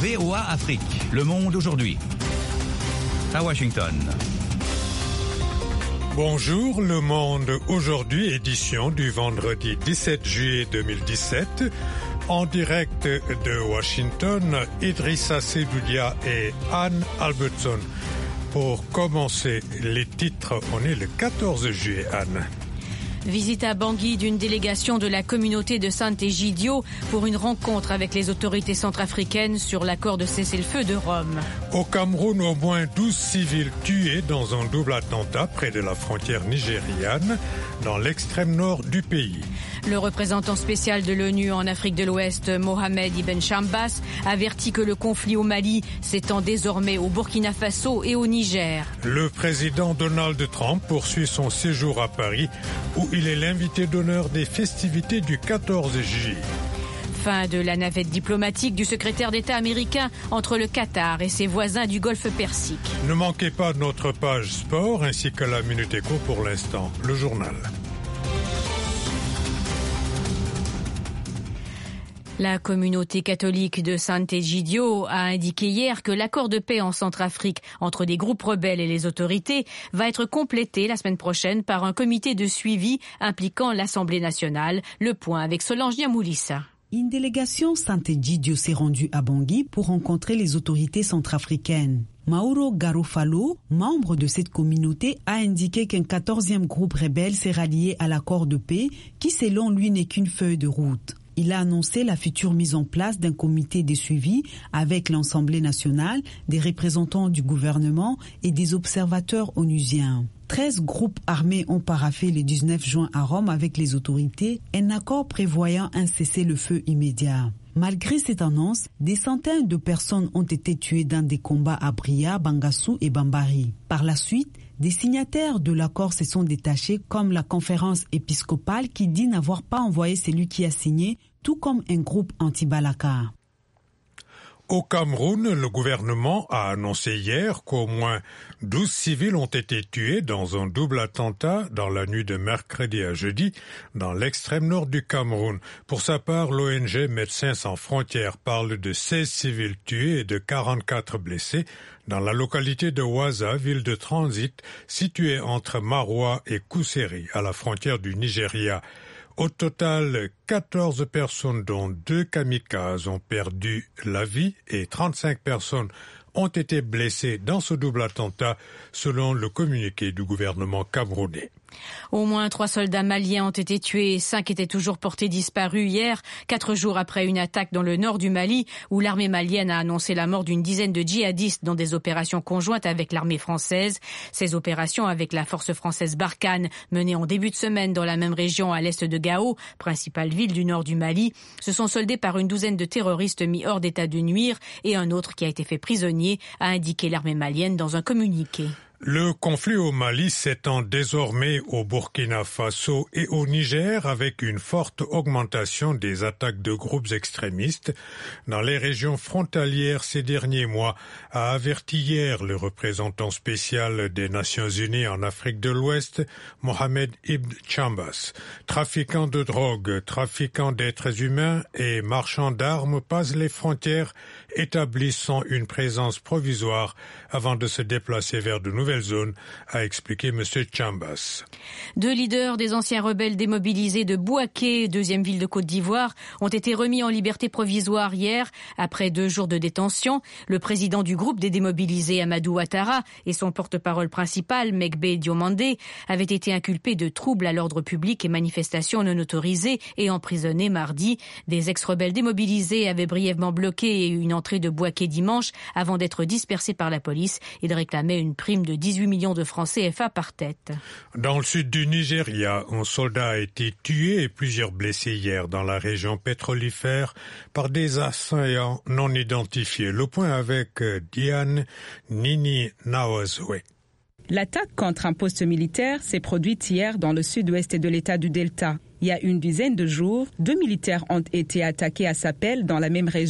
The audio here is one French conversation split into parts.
VOA Afrique, le monde aujourd'hui. À Washington. Bonjour, le monde aujourd'hui, édition du vendredi 17 juillet 2017. En direct de Washington, Idrissa Seloudia et Anne Albertson. Pour commencer les titres, on est le 14 juillet, Anne. Visite à Bangui d'une délégation de la communauté de Sant'Egidio pour une rencontre avec les autorités centrafricaines sur l'accord de cessez-le-feu de Rome. Au Cameroun, au moins 12 civils tués dans un double attentat près de la frontière nigériane, dans l'extrême nord du pays. Le représentant spécial de l'ONU en Afrique de l'Ouest, Mohamed Ibn Chambas, avertit que le conflit au Mali s'étend désormais au Burkina Faso et au Niger. Le président Donald Trump poursuit son séjour à Paris, où il est l'invité d'honneur des festivités du 14 juillet. Fin de la navette diplomatique du secrétaire d'État américain entre le Qatar et ses voisins du Golfe Persique. Ne manquez pas notre page sport ainsi que la Minute Éco pour l'instant, le journal. La communauté catholique de Sant'Egidio a indiqué hier que l'accord de paix en Centrafrique entre des groupes rebelles et les autorités va être complété la semaine prochaine par un comité de suivi impliquant l'Assemblée nationale. Le point avec Solange Niamoulissa. Une délégation Sant'Egidio s'est rendue à Bangui pour rencontrer les autorités centrafricaines. Mauro Garofalo, membre de cette communauté, a indiqué qu'un 14e groupe rebelle s'est rallié à l'accord de paix qui, selon lui, n'est qu'une feuille de route. Il a annoncé la future mise en place d'un comité de suivi avec l'Assemblée nationale, des représentants du gouvernement et des observateurs onusiens. 13 groupes armés ont paraphé le 19 juin à Rome avec les autorités un accord prévoyant un cessez-le-feu immédiat. Malgré cette annonce, des centaines de personnes ont été tuées dans des combats à Bria, Bangassou et Bambari. Par la suite, des signataires de l'accord se sont détachés, comme la conférence épiscopale qui dit n'avoir pas envoyé celui qui a signé, tout comme un groupe anti-Balaka. Au Cameroun, le gouvernement a annoncé hier qu'au moins 12 civils ont été tués dans un double attentat dans la nuit de mercredi à jeudi dans l'extrême nord du Cameroun. Pour sa part, l'ONG Médecins sans frontières parle de 16 civils tués et de 44 blessés dans la localité de Waza, ville de transit située entre Maroua et Kousséri, à la frontière du Nigeria. Au total, 14 personnes, dont 2 kamikazes, ont perdu la vie et 35 personnes ont été blessées dans ce double attentat, selon le communiqué du gouvernement camerounais. Au moins 3 soldats maliens ont été tués et 5 étaient toujours portés disparus hier, 4 jours après une attaque dans le nord du Mali, où l'armée malienne a annoncé la mort d'une dizaine de djihadistes dans des opérations conjointes avec l'armée française. Ces opérations avec la force française Barkhane, menées en début de semaine dans la même région à l'est de Gao, principale ville du nord du Mali, se sont soldées par une douzaine de terroristes mis hors d'état de nuire et un autre qui a été fait prisonnier, a indiqué l'armée malienne dans un communiqué. Le conflit au Mali s'étend désormais au Burkina Faso et au Niger avec une forte augmentation des attaques de groupes extrémistes dans les régions frontalières ces derniers mois, a averti hier le représentant spécial des Nations Unies en Afrique de l'Ouest, Mohamed Ibn Chambas. Trafiquants de drogue, trafiquants d'êtres humains et marchands d'armes passent les frontières, établissant une présence provisoire avant de se déplacer vers de nouvelles zones, a expliqué M. Chambas. 2 leaders des anciens rebelles démobilisés de Bouaké, deuxième ville de Côte d'Ivoire, ont été remis en liberté provisoire hier, après 2 jours de détention. Le président du groupe des démobilisés, Amadou Ouattara, et son porte-parole principal, Megbe Diomandé, avaient été inculpés de troubles à l'ordre public et manifestations non autorisées et emprisonnés mardi. Des ex-rebelles démobilisés avaient brièvement bloqué une entrée de Bouaké dimanche avant d'être dispersés par la police. Ils réclamaient une prime de 18 millions de francs CFA par tête. Dans le sud du Nigeria, un soldat a été tué et plusieurs blessés hier dans la région pétrolifère par des assaillants non identifiés. Le point avec Diane Nini Nawazwe. L'attaque contre un poste militaire s'est produite hier dans le sud-ouest de l'État du Delta. Il y a une dizaine de jours, 2 militaires ont été attaqués à Sapel dans la même région.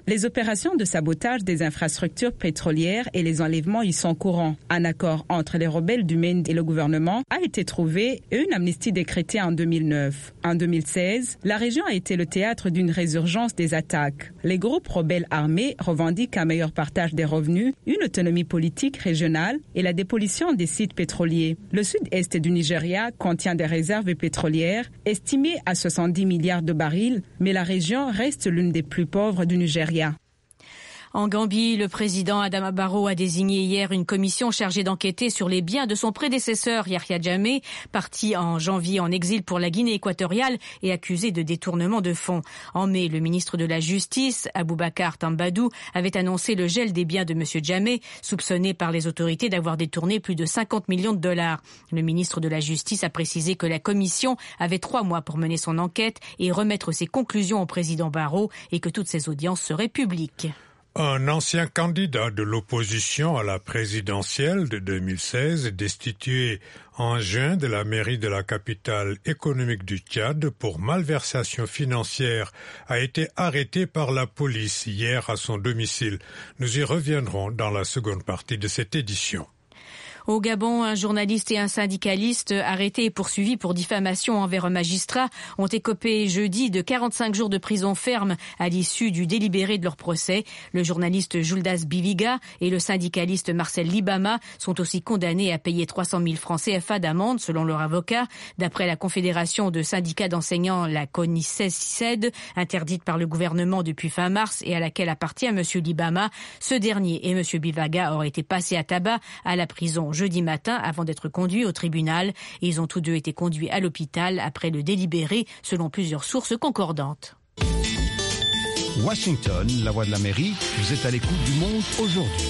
Les opérations de sabotage des infrastructures pétrolières et les enlèvements y sont courants. Un accord entre les rebelles du Maine et le gouvernement a été trouvé et une amnistie décrétée en 2009. En 2016, la région a été le théâtre d'une résurgence des attaques. Les groupes rebelles armés revendiquent un meilleur partage des revenus, une autonomie politique régionale et la dépollution des sites pétroliers. Le sud-est du Nigeria contient des réserves pétrolières estimées à 70 milliards de barils, mais la région reste l'une des plus pauvres du Nigeria. En Gambie, le président Adama Barrow a désigné hier une commission chargée d'enquêter sur les biens de son prédécesseur Yahya Jammeh, parti en janvier en exil pour la Guinée équatoriale et accusé de détournement de fonds. En mai, le ministre de la Justice, Aboubacar Tambadou, avait annoncé le gel des biens de M. Jammeh, soupçonné par les autorités d'avoir détourné plus de 50 millions de dollars. Le ministre de la Justice a précisé que la commission avait 3 mois pour mener son enquête et remettre ses conclusions au président Barrow et que toutes ses audiences seraient publiques. Un ancien candidat de l'opposition à la présidentielle de 2016, destitué en juin de la mairie de la capitale économique du Tchad pour malversation financière, a été arrêté par la police hier à son domicile. Nous y reviendrons dans la seconde partie de cette édition. Au Gabon, un journaliste et un syndicaliste arrêtés et poursuivis pour diffamation envers un magistrat ont écopé jeudi de 45 jours de prison ferme à l'issue du délibéré de leur procès. Le journaliste Juldaz Biviga et le syndicaliste Marcel Libama sont aussi condamnés à payer 300 000 francs CFA d'amende selon leur avocat. D'après la Confédération de syndicats d'enseignants, la CONICED, interdite par le gouvernement depuis fin mars et à laquelle appartient M. Libama, ce dernier et M. Biviga auraient été passés à tabac à la prison jeudi matin avant d'être conduits au tribunal. Ils ont tous deux été conduits à l'hôpital après le délibéré, selon plusieurs sources concordantes. Washington, la voix de l'Amérique, vous êtes à l'écoute du monde aujourd'hui.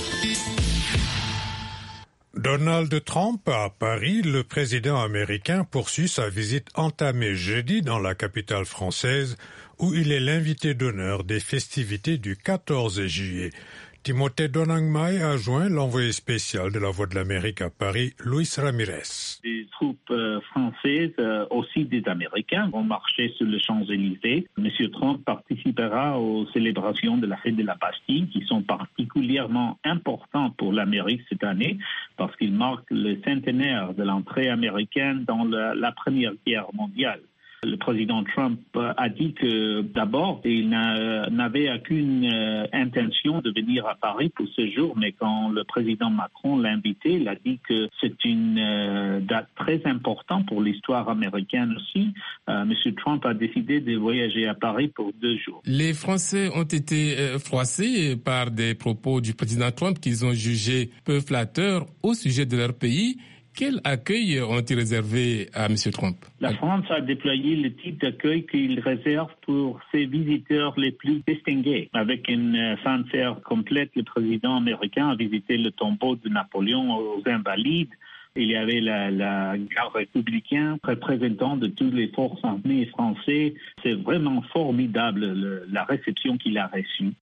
Donald Trump à Paris, le président américain poursuit sa visite entamée jeudi dans la capitale française où il est l'invité d'honneur des festivités du 14 juillet. Timothée Donangmai a joint l'envoyé spécial de la Voix de l'Amérique à Paris, Luis Ramirez. Des troupes françaises, aussi des Américains, vont marcher sur les Champs-Élysées. M. Trump participera aux célébrations de la fête de la Bastille, qui sont particulièrement importantes pour l'Amérique cette année, parce qu'ils marquent le centenaire de l'entrée américaine dans la Première Guerre mondiale. Le président Trump a dit que d'abord, il n'avait aucune intention de venir à Paris pour ce jour, mais quand le président Macron l'a invité, il a dit que c'est une date très importante pour l'histoire américaine aussi. M. Trump a décidé de voyager à Paris pour 2 jours. Les Français ont été froissés par des propos du président Trump qu'ils ont jugés peu flatteurs au sujet de leur pays. Quel accueil ont-ils réservé à M. Trump? La France a déployé le type d'accueil qu'il réserve pour ses visiteurs les plus distingués. Avec une fanfare complète, le président américain a visité le tombeau de Napoléon aux Invalides. Il y avait la garde républicaine, représentant de toutes les forces armées françaises. C'est vraiment formidable la réception qu'il a reçue.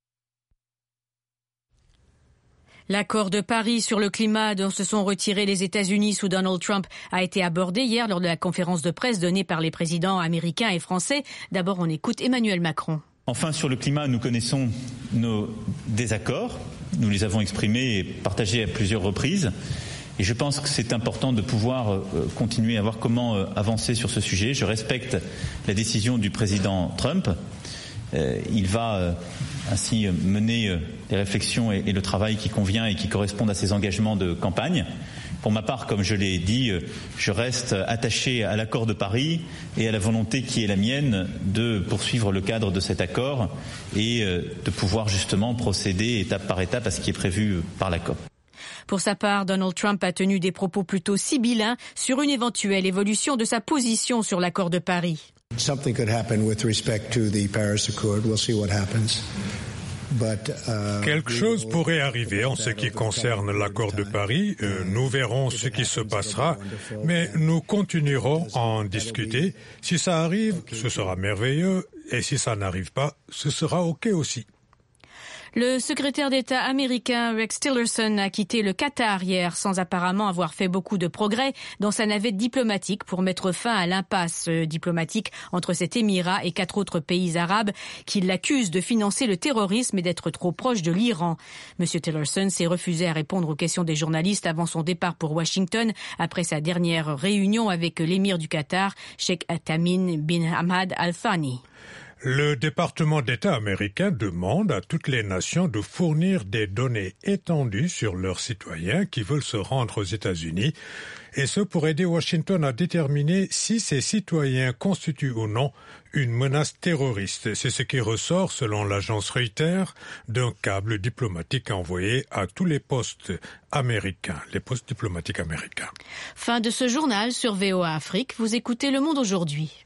L'accord de Paris sur le climat dont se sont retirés les États-Unis sous Donald Trump a été abordé hier lors de la conférence de presse donnée par les présidents américains et français. D'abord, on écoute Emmanuel Macron. Enfin, sur le climat, nous connaissons nos désaccords. Nous les avons exprimés et partagés à plusieurs reprises. Et je pense que c'est important de pouvoir continuer à voir comment avancer sur ce sujet. Je respecte la décision du président Trump. Il va ainsi mener les réflexions et le travail qui convient et qui correspondent à ses engagements de campagne. Pour ma part, comme je l'ai dit, je reste attaché à l'accord de Paris et à la volonté qui est la mienne de poursuivre le cadre de cet accord et de pouvoir justement procéder étape par étape à ce qui est prévu par la COP. Pour sa part, Donald Trump a tenu des propos plutôt sibyllins sur une éventuelle évolution de sa position sur l'accord de Paris. Something could happen with respect to the Paris Accord. We'll see what happens. Quelque chose pourrait arriver en ce qui concerne l'accord de Paris. Nous verrons ce qui se passera, mais nous continuerons à en discuter. Si ça arrive, ce sera merveilleux, et si ça n'arrive pas, ce sera OK aussi. Le secrétaire d'État américain Rex Tillerson a quitté le Qatar hier sans apparemment avoir fait beaucoup de progrès dans sa navette diplomatique pour mettre fin à l'impasse diplomatique entre cet émirat et 4 autres pays arabes qui l'accusent de financer le terrorisme et d'être trop proche de l'Iran. Monsieur Tillerson s'est refusé à répondre aux questions des journalistes avant son départ pour Washington après sa dernière réunion avec l'émir du Qatar, Sheikh Tamim bin Hamad Al Thani. Le département d'État américain demande à toutes les nations de fournir des données étendues sur leurs citoyens qui veulent se rendre aux États-Unis, et ce pour aider Washington à déterminer si ces citoyens constituent ou non une menace terroriste. C'est ce qui ressort, selon l'agence Reuters, d'un câble diplomatique envoyé à tous les postes américains, les postes diplomatiques américains. Fin de ce journal sur VOA Afrique. Vous écoutez Le Monde aujourd'hui.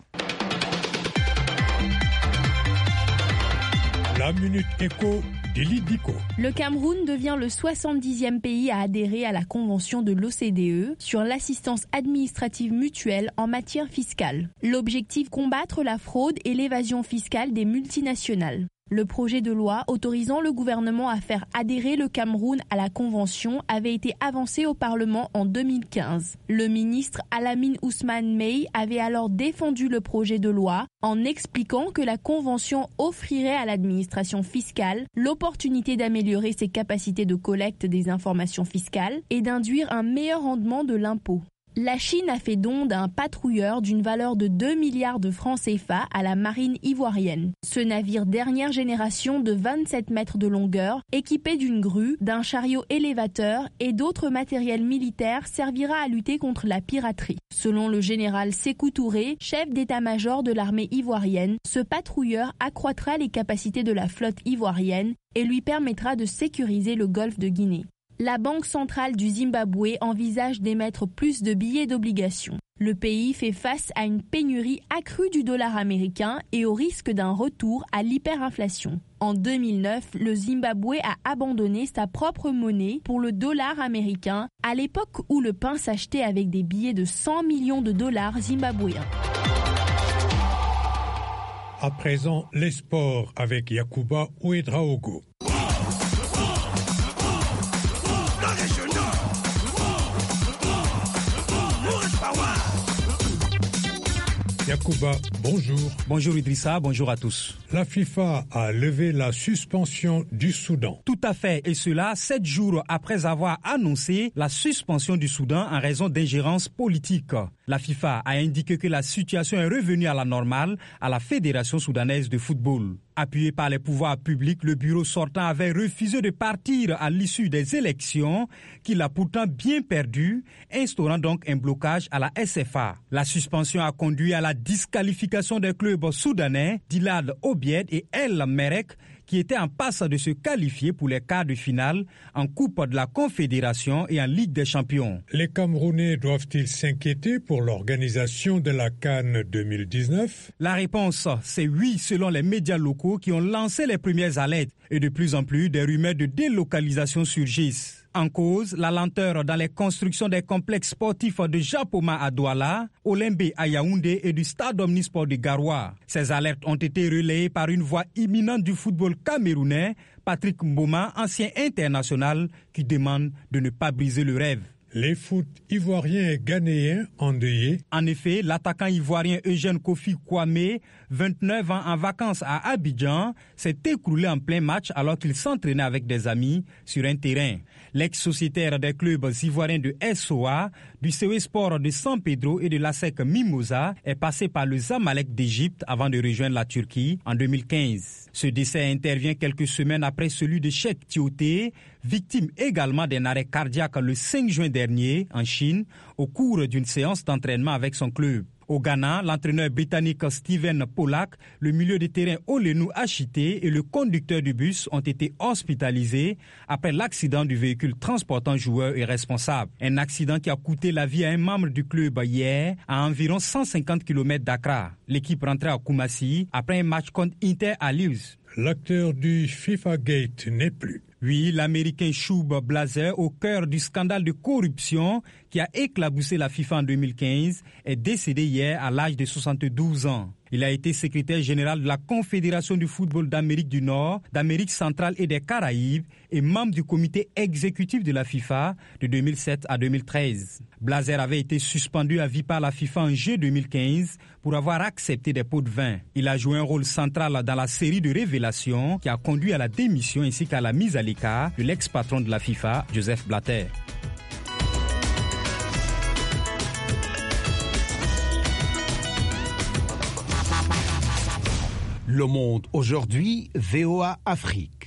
La Minute Éco d'Élie Dico. Le Cameroun devient le 70e pays à adhérer à la Convention de l'OCDE sur l'assistance administrative mutuelle en matière fiscale. L'objectif, combattre la fraude et l'évasion fiscale des multinationales. Le projet de loi autorisant le gouvernement à faire adhérer le Cameroun à la Convention avait été avancé au Parlement en 2015. Le ministre Alamine Ousmane Mey avait alors défendu le projet de loi en expliquant que la Convention offrirait à l'administration fiscale l'opportunité d'améliorer ses capacités de collecte des informations fiscales et d'induire un meilleur rendement de l'impôt. La Chine a fait don d'un patrouilleur d'une valeur de 2 milliards de francs CFA à la marine ivoirienne. Ce navire dernière génération de 27 mètres de longueur, équipé d'une grue, d'un chariot élévateur et d'autres matériels militaires servira à lutter contre la piraterie. Selon le général Sékou Touré, chef d'état-major de l'armée ivoirienne, ce patrouilleur accroîtra les capacités de la flotte ivoirienne et lui permettra de sécuriser le golfe de Guinée. La Banque centrale du Zimbabwe envisage d'émettre plus de billets d'obligation. Le pays fait face à une pénurie accrue du dollar américain et au risque d'un retour à l'hyperinflation. En 2009, le Zimbabwe a abandonné sa propre monnaie pour le dollar américain à l'époque où le pain s'achetait avec des billets de 100 millions de dollars zimbabwéens. À présent, les sports avec Yacouba Ouedraogo. Yacouba, bonjour. Bonjour Idrissa, bonjour à tous. La FIFA a levé la suspension du Soudan. Tout à fait, et cela 7 jours après avoir annoncé la suspension du Soudan en raison d'ingérence politique. La FIFA a indiqué que la situation est revenue à la normale à la Fédération soudanaise de football. Appuyé par les pouvoirs publics, le bureau sortant avait refusé de partir à l'issue des élections qu'il a pourtant bien perdues, instaurant donc un blocage à la SFA. La suspension a conduit à la disqualification des clubs soudanais Dilad Obied et El Merek, qui étaient en passe de se qualifier pour les quarts de finale en Coupe de la Confédération et en Ligue des Champions. Les Camerounais doivent-ils s'inquiéter pour l'organisation de la CAN 2019 ? La réponse, c'est oui, selon les médias locaux qui ont lancé les premières alertes. Et de plus en plus, des rumeurs de délocalisation surgissent. En cause, la lenteur dans les constructions des complexes sportifs de Japoma à Douala, Olembe à Yaoundé et du stade omnisport de Garoua. Ces alertes ont été relayées par une voix imminente du football camerounais, Patrick Mboma, ancien international, qui demande de ne pas briser le rêve. Les foot ivoiriens et ghanéens endeuillés. En effet, l'attaquant ivoirien Eugène Kofi Kwame, 29 ans en vacances à Abidjan, s'est écroulé en plein match alors qu'il s'entraînait avec des amis sur un terrain. L'ex-sociétaire des clubs ivoiriens de SOA, du CE Sport de San Pedro et de l'ASEC Mimosa est passé par le Zamalek d'Égypte avant de rejoindre la Turquie en 2015. Ce décès intervient quelques semaines après celui de Cheikh Tioté, victime également d'un arrêt cardiaque le 5 juin dernier en Chine au cours d'une séance d'entraînement avec son club. Au Ghana, l'entraîneur britannique Steven Pollack, le milieu de terrain Olenu Achité et le conducteur du bus ont été hospitalisés après l'accident du véhicule transportant joueurs et responsables. Un accident qui a coûté la vie à un membre du club hier à environ 150 km d'Accra. L'équipe rentrait à Koumassi après un match contre Inter à Luz. L'acteur du FIFA Gate n'est plus. Oui, l'Américain Shub Blazer, au cœur du scandale de corruption qui a éclaboussé la FIFA en 2015, est décédé hier à l'âge de 72 ans. Il a été secrétaire général de la Confédération du football d'Amérique du Nord, d'Amérique centrale et des Caraïbes et membre du comité exécutif de la FIFA de 2007 à 2013. Blazer avait été suspendu à vie par la FIFA en juillet 2015 pour avoir accepté des pots de vin. Il a joué un rôle central dans la série de révélations qui a conduit à la démission ainsi qu'à la mise à l'écart de l'ex-patron de la FIFA, Joseph Blatter. Le Monde aujourd'hui, VOA Afrique.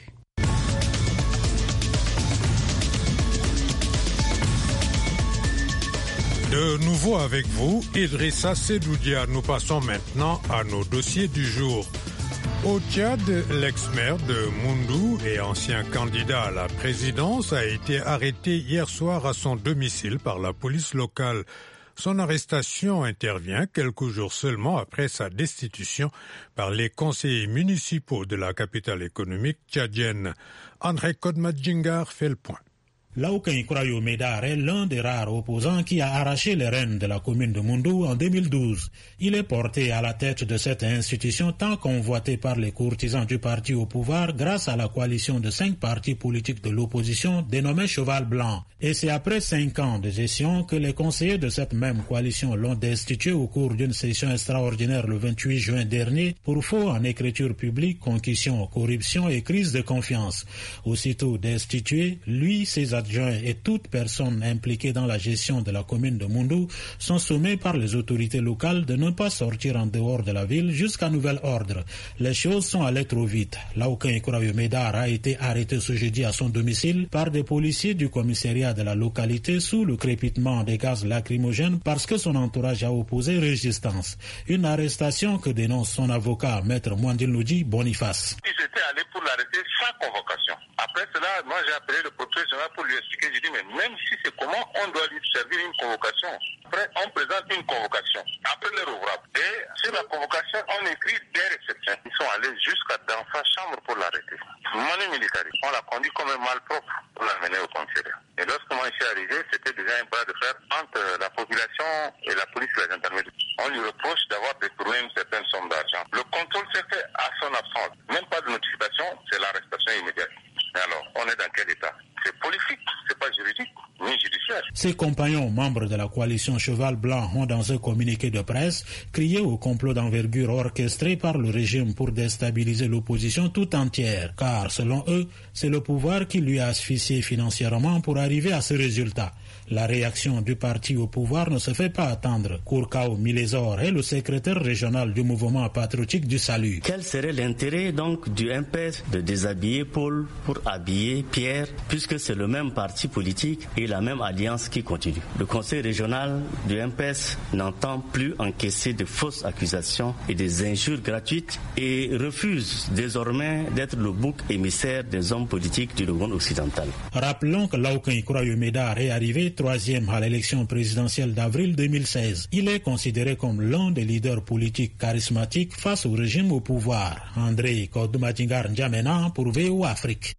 De nouveau avec vous, Idrissa Sedoudia. Nous passons maintenant à nos dossiers du jour. Au Tchad, l'ex-maire de Moundou et ancien candidat à la présidence a été arrêté hier soir à son domicile par la police locale. Son arrestation intervient quelques jours seulement après sa destitution par les conseillers municipaux de la capitale économique tchadienne. André Kodmadjingar fait le point. Laouken Kourayo Médar est l'un des rares opposants qui a arraché les rênes de la commune de Moundou en 2012. Il est porté à la tête de cette institution tant convoitée par les courtisans du parti au pouvoir grâce à la coalition de 5 partis politiques de l'opposition dénommée Cheval Blanc. Et c'est après 5 ans de gestion que les conseillers de cette même coalition l'ont destitué au cours d'une session extraordinaire le 28 juin dernier pour faux en écriture publique, concussion, corruption et crise de confiance. Aussitôt destitué, lui, ses adjoints et toute personne impliquée dans la gestion de la commune de Moundou sont sommés par les autorités locales de ne pas sortir en dehors de la ville jusqu'à nouvel ordre. Les choses sont allées trop vite. Laouken Kourayo Médar a été arrêté ce jeudi à son domicile par des policiers du commissariat de la localité sous le crépitement des gaz lacrymogènes parce que son entourage a opposé résistance. Une arrestation que dénonce son avocat, maître Mwandil Noudji Boniface. Ils étaient allés pour l'arrêter sans convocation. Après cela, moi j'ai appelé le procureur général pour lui expliquer. J'ai dit, mais même si c'est comment, on doit lui servir une convocation. Après, on présente une convocation. Après les ouvrables. Et sur la convocation, on écrit des réceptions. Ils sont allés jusqu'à dans sa chambre pour l'arrêter. Manu militaire. On l'a conduit comme un malpropre pour l'amener au commissariat. Et lorsque moi je suis arrivé, c'était déjà un bras de fer entre la population et la police et la gendarmerie. On lui reproche d'avoir détourné une certaine somme d'argent. Le contrôle s'est fait à son absence. Même pas de notification, c'est l'arrestation immédiate. Mais alors, on est dans quel état? C'est politique, c'est pas juridique, ni judiciaire. Ses compagnons, membres de la coalition Cheval Blanc, ont dans un communiqué de presse crié au complot d'envergure orchestré par le régime pour déstabiliser l'opposition tout entière. Car, selon eux, c'est le pouvoir qui lui a asphyxié financièrement pour arriver à ce résultat. La réaction du parti au pouvoir ne se fait pas attendre. Kourkao Milésor est le secrétaire régional du mouvement patriotique du Salut. Quel serait l'intérêt donc du MPS de déshabiller Paul pour habiller Pierre, puisque c'est le même parti politique et la même alliance qui continue. Le conseil régional du MPS n'entend plus encaisser de fausses accusations et des injures gratuites et refuse désormais d'être le bouc émissaire des hommes politiques du Logone occidental. Rappelons que Laouken Kourayo Médar est arrivé 3e à l'élection présidentielle d'avril 2016. Il est considéré comme l'un des leaders politiques charismatiques face au régime au pouvoir. André Kodmadjingar N'Djamena pour VOA Afrique.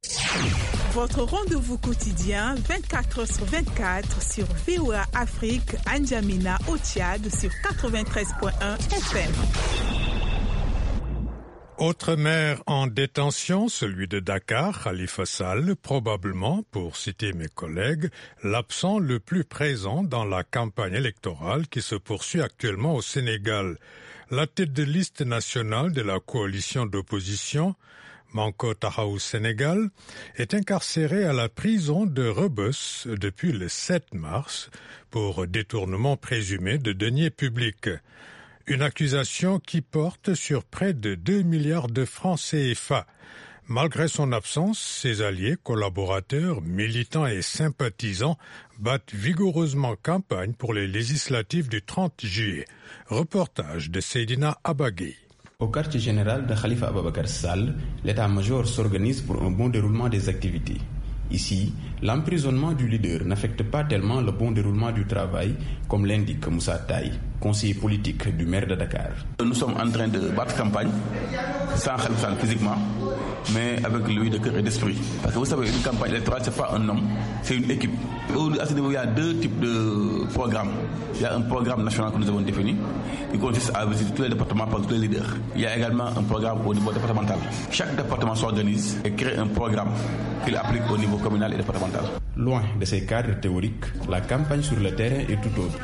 Votre rendez-vous quotidien 24h/24 sur VOA Afrique, N'Djamena au Tchad sur 93.1 FM. Autre maire en détention, celui de Dakar, Khalifa Sall, probablement, pour citer mes collègues, l'absent le plus présent dans la campagne électorale qui se poursuit actuellement au Sénégal. La tête de liste nationale de la coalition d'opposition, Manko Tahaou Sénégal, est incarcéré à la prison de Rebeuss depuis le 7 mars pour détournement présumé de deniers publics. Une accusation qui porte sur près de 2 milliards de francs CFA. Malgré son absence, ses alliés, collaborateurs, militants et sympathisants battent vigoureusement campagne pour les législatives du 30 juillet. Reportage de Seydina Abagui. Au quartier général de Khalifa Ababakar Sall, l'état-major s'organise pour un bon déroulement des activités. Ici, l'emprisonnement du leader n'affecte pas tellement le bon déroulement du travail, comme l'indique Moussa Taï. conseiller politique du maire de Dakar. Nous sommes en train de battre campagne, sans Khalifa Sall physiquement, mais avec lui de cœur et d'esprit. Parce que vous savez, une campagne électorale, ce n'est pas un homme, c'est une équipe. À ce niveau, il y a deux types de programmes. Il y a un programme national que nous avons défini, qui consiste à visiter tous les départements par tous les leaders. Il y a également un programme au niveau départemental. Chaque département s'organise et crée un programme qu'il applique au niveau communal et départemental. Loin de ces cadres théoriques, la campagne sur le terrain est tout autre.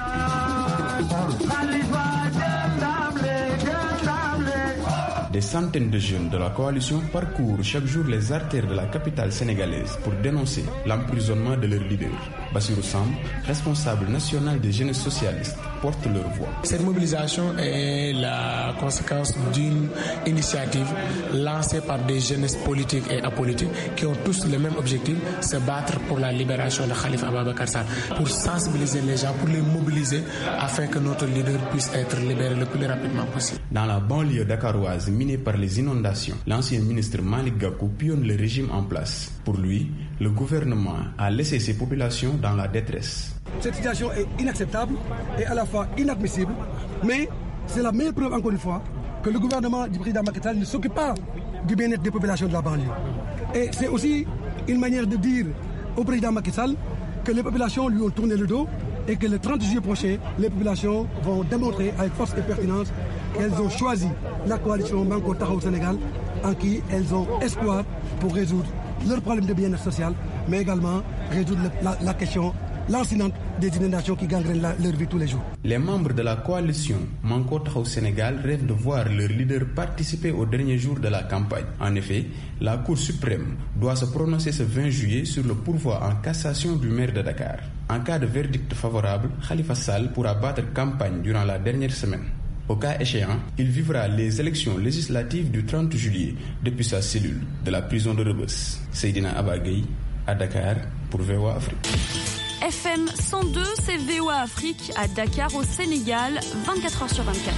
Des centaines de jeunes de la coalition parcourent chaque jour les artères de la capitale sénégalaise pour dénoncer l'emprisonnement de leur leader. Bassirou Samb, responsable national des jeunes socialistes, porte leur voix. Cette mobilisation est la conséquence d'une initiative lancée par des jeunes politiques et apolitiques qui ont tous le même objectif, se battre pour la libération de Khalifa Ababacar Sall, pour sensibiliser les gens, pour les mobiliser afin que notre leader puisse être libéré le plus rapidement possible. Dans la banlieue dakaroise minée par les inondations, l'ancien ministre Malick Gakou pionne le régime en place. Pour lui, le gouvernement a laissé ses populations dans la détresse. Cette situation est inacceptable et à la fois inadmissible, mais c'est la meilleure preuve, encore une fois, que le gouvernement du président Macky Sall ne s'occupe pas du bien-être des populations de la banlieue. Et c'est aussi une manière de dire au président Macky Sall que les populations lui ont tourné le dos et que le 30 juillet prochain, les populations vont démontrer avec force et pertinence qu'elles ont choisi la coalition Manko Taxawu Sénégal, en qui elles ont espoir pour résoudre leurs problèmes de bien-être social, mais également résoudre la question lancinante des inondations qui gangrènent leur vie tous les jours. Les membres de la coalition Manko Taxawu Sénégal rêvent de voir leur leader participer au dernier jour de la campagne. En effet, la Cour suprême doit se prononcer ce 20 juillet sur le pourvoi en cassation du maire de Dakar. En cas de verdict favorable, Khalifa Sall pourra battre campagne durant la dernière semaine. Au cas échéant, il vivra les élections législatives du 30 juillet depuis sa cellule de la prison de Rebeuss. Seydina Abagay à Dakar pour VOA Afrique. FM 102, c'est VOA Afrique à Dakar au Sénégal, 24h sur 24.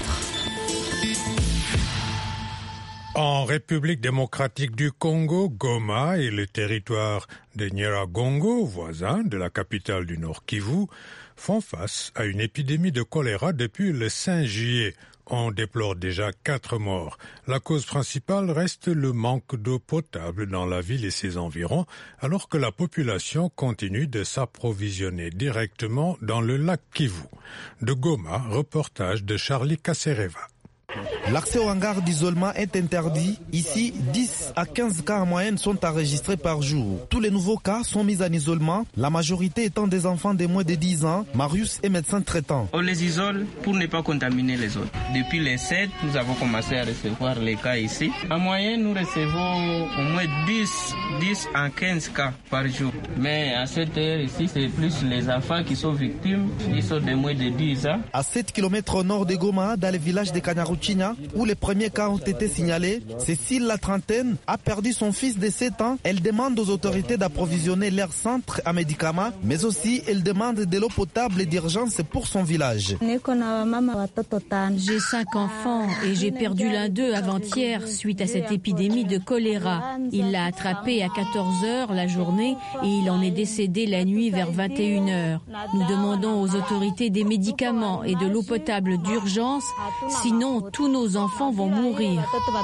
En République démocratique du Congo, Goma et le territoire de Nyiragongo, voisin de la capitale du Nord Kivu, font face à une épidémie de choléra depuis le 5 juillet. On déplore déjà 4 morts. La cause principale reste le manque d'eau potable dans la ville et ses environs, alors que la population continue de s'approvisionner directement dans le lac Kivu. De Goma, reportage de Charlie Kassereva. L'accès au hangar d'isolement est interdit. Ici, 10 à 15 cas en moyenne sont enregistrés par jour. Tous les nouveaux cas sont mis en isolement, la majorité étant des enfants de moins de 10 ans. Marius est médecin traitant. On les isole pour ne pas contaminer les autres. Depuis les 7, nous avons commencé à recevoir les cas ici. En moyenne, nous recevons au moins 10 à 15 cas par jour. Mais à cette heure ici, c'est plus les enfants qui sont victimes. Ils sont de moins de 10 ans. À 7 km au nord de Goma, dans le village de Kanyaruchinya, où les premiers cas ont été signalés, Cécile, la trentaine, a perdu son fils de 7 ans. Elle demande aux autorités d'approvisionner leur centre à médicaments, mais aussi elle demande de l'eau potable d'urgence pour son village. J'ai 5 enfants et j'ai perdu l'un d'eux avant-hier suite à cette épidémie de choléra. Il l'a attrapé à 14h la journée et il en est décédé la nuit vers 21h. Nous demandons aux autorités des médicaments et de l'eau potable d'urgence, sinon tous nos enfants vont mourir.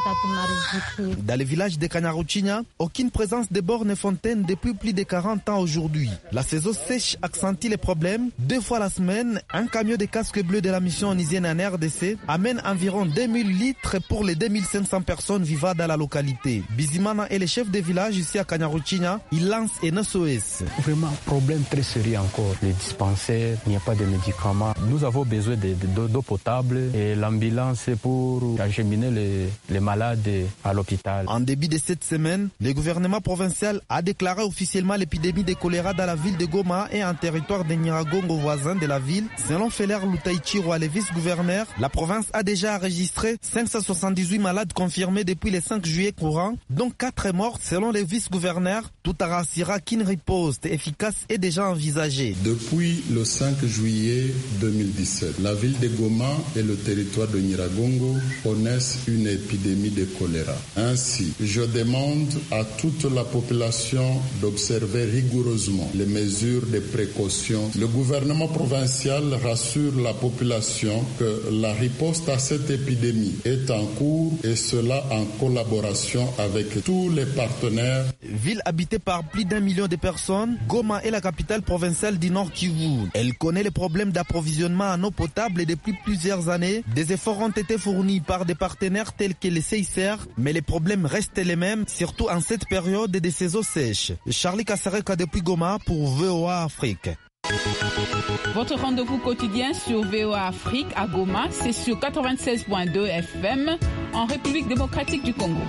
Dans le village de Kanyaruchinya, aucune présence de bornes et fontaines depuis plus de 40 ans aujourd'hui. La saison sèche accentue les problèmes. 2 fois la semaine, un camion de casques bleus de la mission onusienne en RDC amène environ 2000 litres pour les 2500 personnes vivant dans la localité. Bizimana est le chef de village ici à Kanyaruchinya. Il lance un SOS. Vraiment, problème très sérieux encore. Les dispensaires, il n'y a pas de médicaments. Nous avons besoin d'eau potable et l'ambulance pour acheminer les malades à l'hôpital. En début de cette semaine, le gouvernement provincial a déclaré officiellement l'épidémie de choléra dans la ville de Goma et en territoire de Nyiragongo voisin de la ville. Selon Feller Lutaichirwa, le vice-gouverneur, la province a déjà enregistré 578 malades confirmés depuis le 5 juillet courant, dont 4 morts selon le vice-gouverneur. Tout à rassura qu'une riposte efficace est déjà envisagée. Depuis le 5 juillet 2017, la ville de Goma et le territoire de Nyiragongo Nyiragongo connaissent une épidémie de choléra. Ainsi, je demande à toute la population d'observer rigoureusement les mesures de précaution. Le gouvernement provincial rassure la population que la riposte à cette épidémie est en cours et cela en collaboration avec tous les partenaires. Ville habitée par plus d'1 million de personnes, Goma est la capitale provinciale du Nord Kivu. Elle connaît les problèmes d'approvisionnement en eau potable depuis plusieurs années. Des efforts ont été fournis par des partenaires tels que les CICR, mais les problèmes restent les mêmes, surtout en cette période de saison sèche. Charlie Kassereka depuis Goma pour VOA Afrique. Votre rendez-vous quotidien sur VOA Afrique à Goma, c'est sur 96.2 FM en République démocratique du Congo.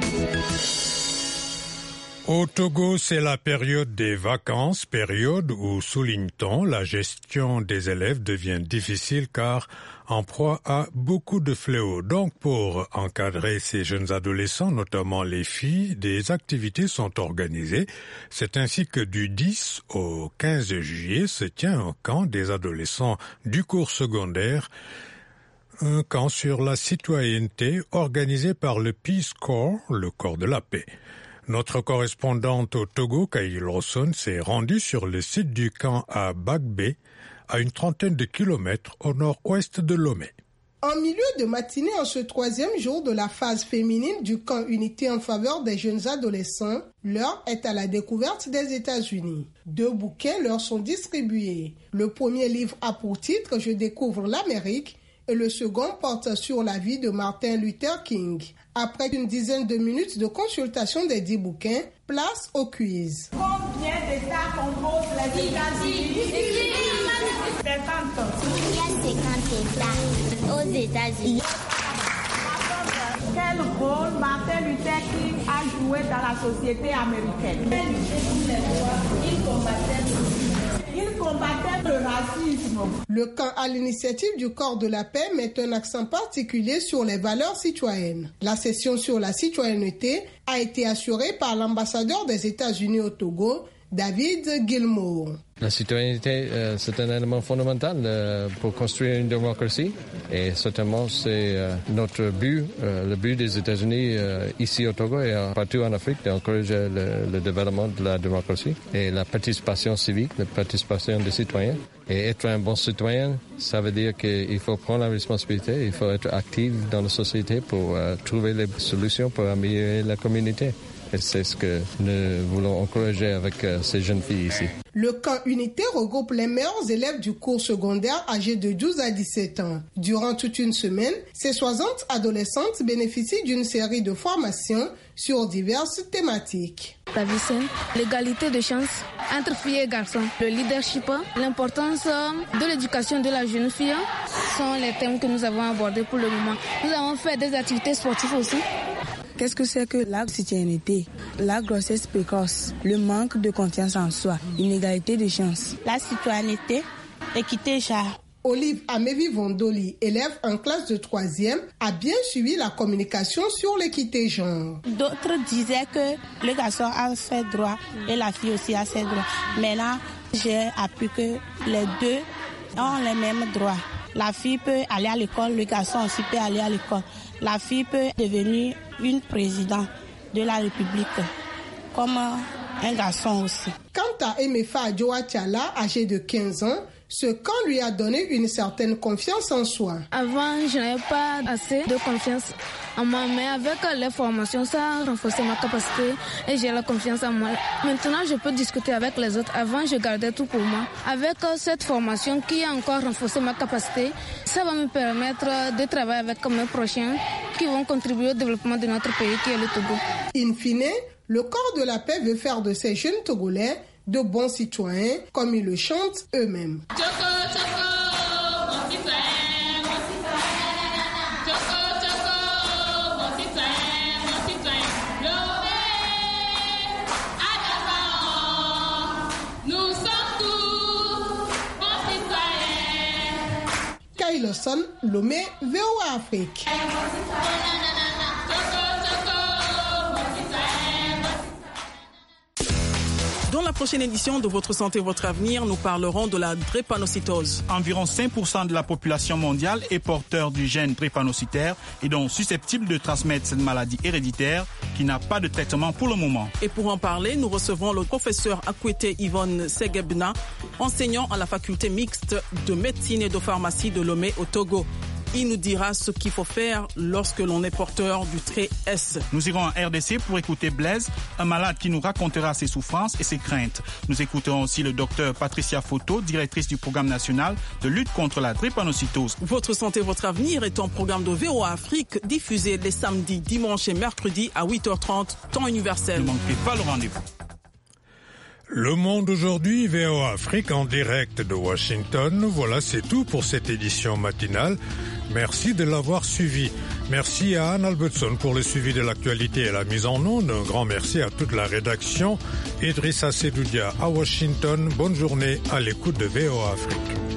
Au Togo, c'est la période des vacances, période où, souligne-t-on, la gestion des élèves devient difficile car en proie à beaucoup de fléaux. Donc, pour encadrer ces jeunes adolescents, notamment les filles, des activités sont organisées. C'est ainsi que du 10 au 15 juillet se tient un camp des adolescents du cours secondaire, un camp sur la citoyenneté organisé par le Peace Corps, le corps de la paix. Notre correspondante au Togo, Kyle Rosson, s'est rendue sur le site du camp à Bagbe, à une trentaine de kilomètres au nord-ouest de Lomé. En milieu de matinée, en ce 3e jour de la phase féminine du camp Unité en faveur des jeunes adolescents, l'heure est à la découverte des États-Unis. 2 bouquets leur sont distribués. Le premier livre a pour titre « Je découvre l'Amérique » et le second porte sur la vie de Martin Luther King. Après une dizaine de minutes de consultation des 10 bouquins, place au quiz. Combien d'États composent les États-Unis? 50. Il y a 50 États aux États-Unis. Quel rôle Martin Luther King a joué dans la société américaine? Il combattait le racisme. Le camp à l'initiative du corps de la paix met un accent particulier sur les valeurs citoyennes. La session sur la citoyenneté a été assurée par l'ambassadeur des États-Unis au Togo, David Gilmour. La citoyenneté, c'est un élément fondamental pour construire une démocratie et certainement c'est notre but, le but des États-Unis ici au Togo et partout en Afrique d'encourager le développement de la démocratie et la participation civique, la participation des citoyens. Et être un bon citoyen, ça veut dire qu'il faut prendre la responsabilité, il faut être actif dans la société pour trouver les solutions pour améliorer la communauté. Et c'est ce que nous voulons encourager avec ces jeunes filles ici. Le camp Unité regroupe les meilleurs élèves du cours secondaire âgés de 12 à 17 ans. Durant toute une semaine, ces 60 adolescentes bénéficient d'une série de formations sur diverses thématiques. La vie saine, l'égalité de chance entre filles et garçons, le leadership, l'importance de l'éducation de la jeune fille sont les thèmes que nous avons abordés pour le moment. Nous avons fait des activités sportives aussi. Qu'est-ce que c'est que la citoyenneté? La grossesse précoce, le manque de confiance en soi, l'inégalité de chance. La citoyenneté, l'équité genre. Olive Amevi Vondoli, élève en classe de 3e, a bien suivi la communication sur l'équité genre. D'autres disaient que le garçon a ses droits et la fille aussi a ses droits. Mais là, j'ai appris que les deux ont les mêmes droits. La fille peut aller à l'école, le garçon aussi peut aller à l'école. La fille peut devenir une présidente de la République, comme un garçon aussi. Quant à Emefa Adjoa Tiala, âgé de 15 ans, ce camp lui a donné une certaine confiance en soi. Avant, je n'avais pas assez de confiance en moi, mais avec les formations, ça a renforcé ma capacité et j'ai la confiance en moi. Maintenant, je peux discuter avec les autres. Avant, je gardais tout pour moi. Avec cette formation qui a encore renforcé ma capacité, ça va me permettre de travailler avec mes prochains qui vont contribuer au développement de notre pays qui est le Togo. In fine, le corps de la paix veut faire de ces jeunes Togolais de bons citoyens, comme ils le chantent eux-mêmes. Kyle Lawson, Lomé, VOA Afrique. Dans la la prochaine édition de Votre Santé, Votre Avenir, nous parlerons de la drépanocytose. Environ 5% de la population mondiale est porteur du gène drépanocytaire et donc susceptible de transmettre cette maladie héréditaire qui n'a pas de traitement pour le moment. Et pour en parler, nous recevons le professeur Akwete Yvonne Segebna, enseignant à la faculté mixte de médecine et de pharmacie de Lomé au Togo. Il nous dira ce qu'il faut faire lorsque l'on est porteur du trait S. Nous irons en RDC pour écouter Blaise, un malade qui nous racontera ses souffrances et ses craintes. Nous écouterons aussi le docteur Patricia Photo, directrice du programme national de lutte contre la drépanocytose. Votre santé, votre avenir est un programme de VOA Afrique diffusé les samedis, dimanches et mercredis à 8h30, temps universel. Ne manquez pas le rendez-vous. Le Monde aujourd'hui, VOA Afrique en direct de Washington. Voilà, c'est tout pour cette édition matinale. Merci de l'avoir suivi. Merci à Anne Albertson pour le suivi de l'actualité et la mise en onde. Un grand merci à toute la rédaction. Idrissa Sedoudia à Washington. Bonne journée à l'écoute de VOA Afrique.